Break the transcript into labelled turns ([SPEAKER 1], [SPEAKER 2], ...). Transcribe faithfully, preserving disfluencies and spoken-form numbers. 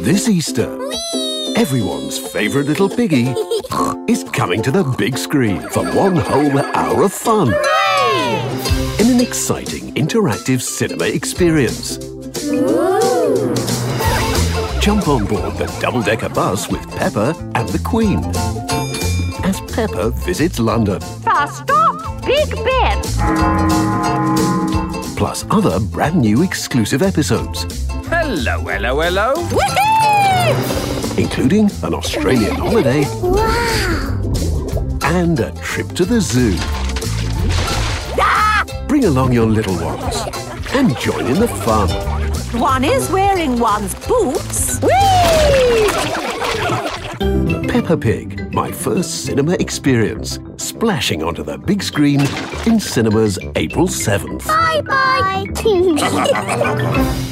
[SPEAKER 1] This Easter, everyone's favourite little piggy is coming to the big screen for one whole hour of fun. In an exciting interactive cinema experience.
[SPEAKER 2] Ooh.
[SPEAKER 1] Jump on board the double-decker bus with Peppa and the Queen as Peppa visits London.
[SPEAKER 2] Bus stop, Big Ben.
[SPEAKER 1] Plus other brand new exclusive episodes.
[SPEAKER 3] Hello, hello, hello.
[SPEAKER 2] Woohoo!
[SPEAKER 1] Including an Australian holiday.
[SPEAKER 2] Wow!
[SPEAKER 1] And a trip to the zoo.
[SPEAKER 2] Ah!
[SPEAKER 1] Bring along your little ones and join in the fun.
[SPEAKER 2] One is wearing one's boots. Whee!
[SPEAKER 1] Peppa Pig, my first cinema experience, splashing onto the big screen in cinemas April seventh.
[SPEAKER 2] Bye-bye.